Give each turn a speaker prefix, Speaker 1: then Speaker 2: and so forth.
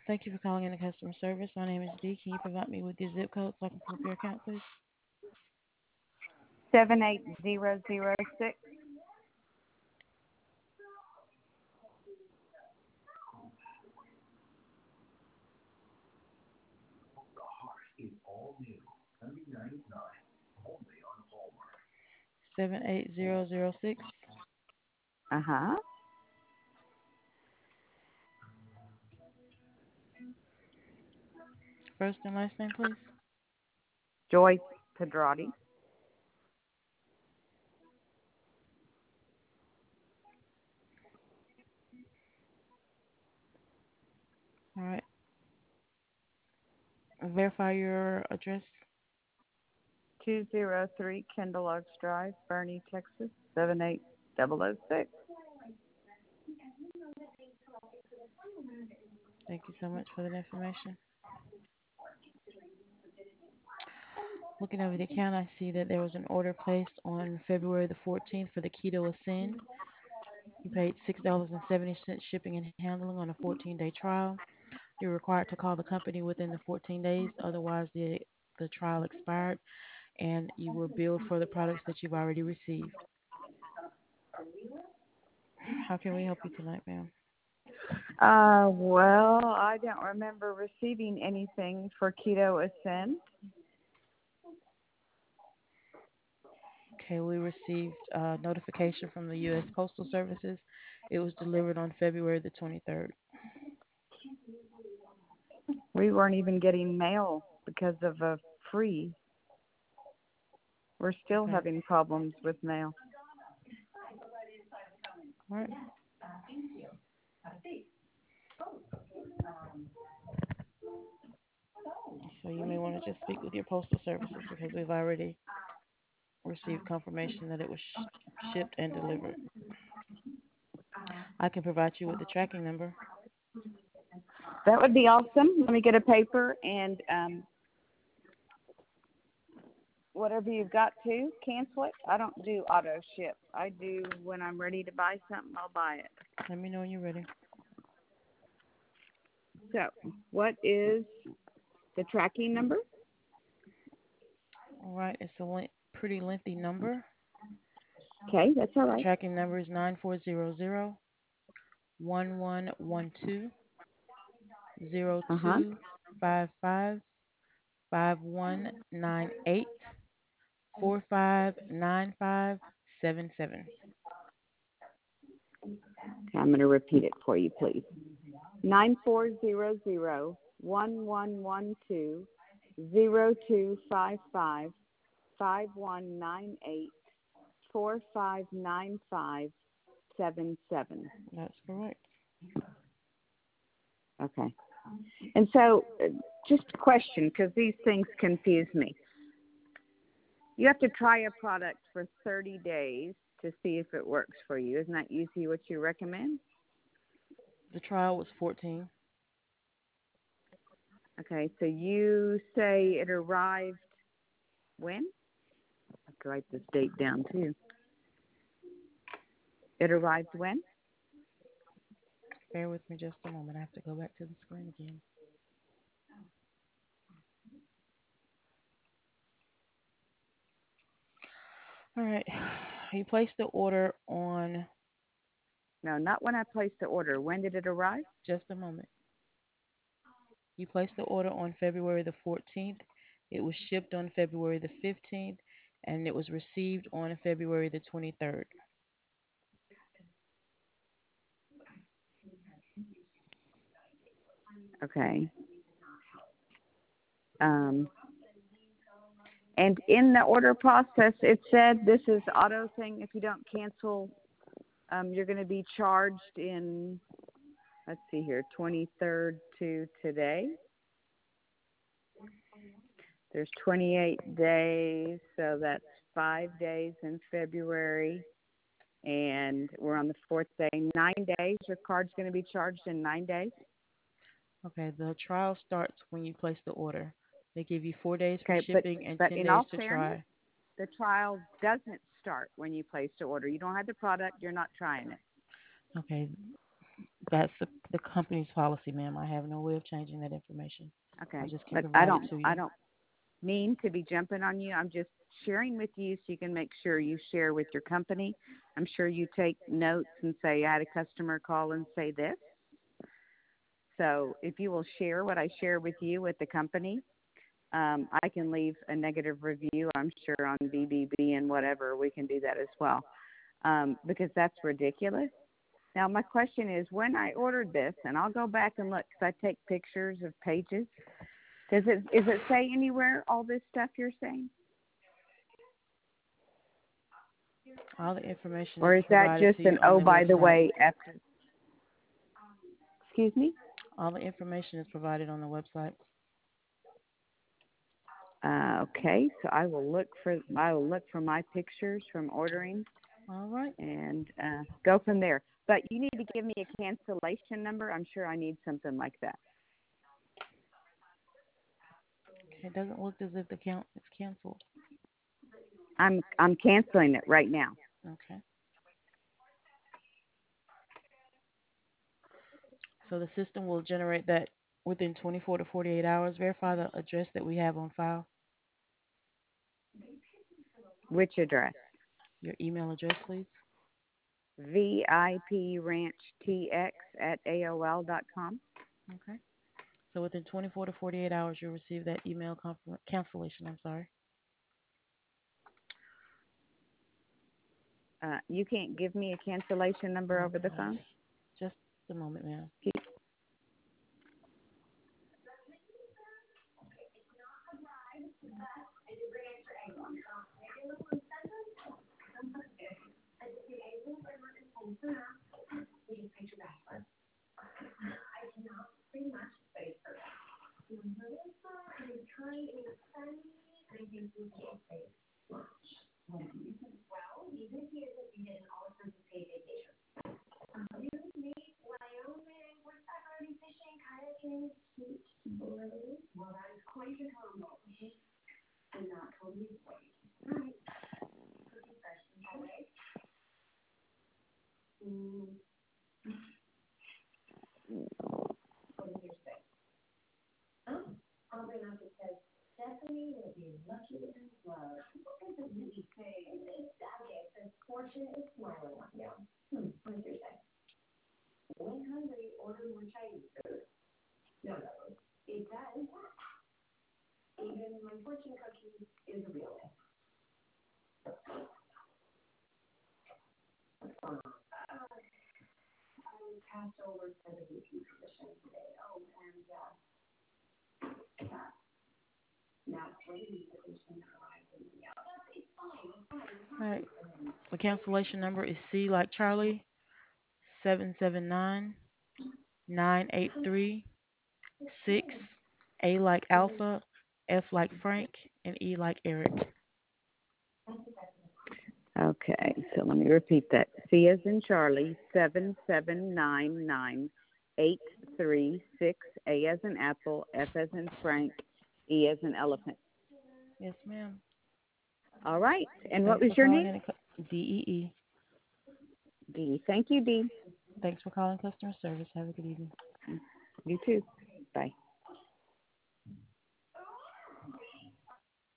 Speaker 1: Thank you for calling in the customer service. My name is Dee. Can you provide me with your zip code so I can pull up your account, please?
Speaker 2: 78006.
Speaker 1: Hallmark. 78006.
Speaker 2: Uh-huh.
Speaker 1: First and last name, please.
Speaker 2: Joyce Pedrati.
Speaker 1: All right. Verify your address.
Speaker 2: 203 Kendall Oaks Drive, Bernie, Texas, 78006.
Speaker 1: Thank you so much for that information. Looking over the account, I see that there was an order placed on February the 14th for the Keto Ascend. You paid $6.70 shipping and handling on a 14-day trial. You're required to call the company within the 14 days, otherwise the trial expired, and you will bill for the products that you've already received. How can we help you tonight, ma'am?
Speaker 2: Well, I don't remember receiving anything for Keto Ascent.
Speaker 1: Okay, we received notification from the U.S. Postal Services. It was delivered on February the 23rd.
Speaker 2: We weren't even getting mail because of a freeze. We're still
Speaker 1: Okay.
Speaker 2: having problems with mail.
Speaker 1: All right. So you may want to just speak with your postal services because we've already received confirmation that it was shipped and delivered. I can provide you with the tracking number.
Speaker 2: That would be awesome. Let me get a paper and whatever you've got to cancel it. I don't do auto ship. I do when I'm ready to buy something, I'll buy it.
Speaker 1: Let me know when you're ready.
Speaker 2: So, what is the tracking number?
Speaker 1: All right. It's a pretty lengthy number.
Speaker 2: Okay, that's all
Speaker 1: The
Speaker 2: right.
Speaker 1: tracking number is 9400 1112
Speaker 2: Uh-huh.
Speaker 1: 0255 5198 459577.
Speaker 2: Okay, I'm going to repeat it for you, please. 9400-1112-0255-5198-459577.
Speaker 1: That's correct.
Speaker 2: Okay. And so, just a question, because these things confuse me. You have to try a product for 30 days to see if it works for you. Isn't that usually what you recommend?
Speaker 1: The trial was 14.
Speaker 2: Okay, so you say it arrived when? I have to write this date down too. It arrived when?
Speaker 1: Bear with me just a moment. I have to go back to the screen again. All right. You placed the order on
Speaker 2: No, not when I placed the order. When did it arrive?
Speaker 1: just a moment. You placed the order on February the 14th. It was shipped on February the 15th, and it was received on February the 23rd.
Speaker 2: Okay. And in the order process, it said this is auto thing. If you don't cancel, you're going to be charged in, let's see here, 23rd to today. There's 28 days, so that's 5 days in February, and we're on the fourth day. 9 days, your card's going to be charged in 9 days.
Speaker 1: Okay, the trial starts when you place the order. They give you 4 days for
Speaker 2: Okay,
Speaker 1: shipping and
Speaker 2: but
Speaker 1: 10
Speaker 2: in
Speaker 1: days
Speaker 2: all
Speaker 1: to
Speaker 2: fairness,
Speaker 1: try.
Speaker 2: the trial doesn't start when you place the order. You don't have the product, you're not trying it.
Speaker 1: Okay, That's the company's policy, ma'am. I have no way of changing that information. I
Speaker 2: Okay.
Speaker 1: just can
Speaker 2: Look, I
Speaker 1: provide it
Speaker 2: don't
Speaker 1: to
Speaker 2: I
Speaker 1: you.
Speaker 2: don't mean to be jumping on you. I'm just sharing with you so you can make sure you share with your company. I'm sure you take notes and say, I had a customer call and say this. So if you will share what I share with you with the company, I can leave a negative review, I'm sure, on BBB and whatever. We can do that as well, because that's ridiculous. Now, my question is, when I ordered this, and I'll go back and look because I take pictures of pages, is it say anywhere all this stuff you're saying?
Speaker 1: All the information is
Speaker 2: Or is that
Speaker 1: provided
Speaker 2: just
Speaker 1: to
Speaker 2: an,
Speaker 1: you on
Speaker 2: oh,
Speaker 1: the
Speaker 2: by the
Speaker 1: website.
Speaker 2: way, after, excuse me?
Speaker 1: All the information is provided on the website.
Speaker 2: Okay, so I will look for my pictures from ordering
Speaker 1: All right.
Speaker 2: and go from there. But you need to give me a cancellation number. I'm sure I need something like that.
Speaker 1: It doesn't look as if the count is canceled.
Speaker 2: I'm canceling it right now.
Speaker 1: Okay. So the system will generate that within 24 to 48 hours. Verify the address that we have on file.
Speaker 2: Which address?
Speaker 1: Your email address, please.
Speaker 2: VIPRanchTX@AOL.com.
Speaker 1: Okay. So within 24 to 48 hours, you'll receive that email cancellation. I'm sorry.
Speaker 2: You can't give me a cancellation number over the phone?
Speaker 1: Okay. Just a moment, ma'am. All right. The cancellation number is C like Charlie 779-983-6. A like Alpha, F like Frank, and E like Eric.
Speaker 2: Okay, so let me repeat that. C as in Charlie, 7799836. A as in Apple, F as in Frank, E as in Elephant.
Speaker 1: Yes, ma'am.
Speaker 2: All right, and what
Speaker 1: Thanks
Speaker 2: was
Speaker 1: for
Speaker 2: your
Speaker 1: calling
Speaker 2: name?
Speaker 1: in. DEE.
Speaker 2: Dee. Thank you, Dee.
Speaker 1: Thanks for calling customer service. Have a good evening.
Speaker 2: You too. Bye.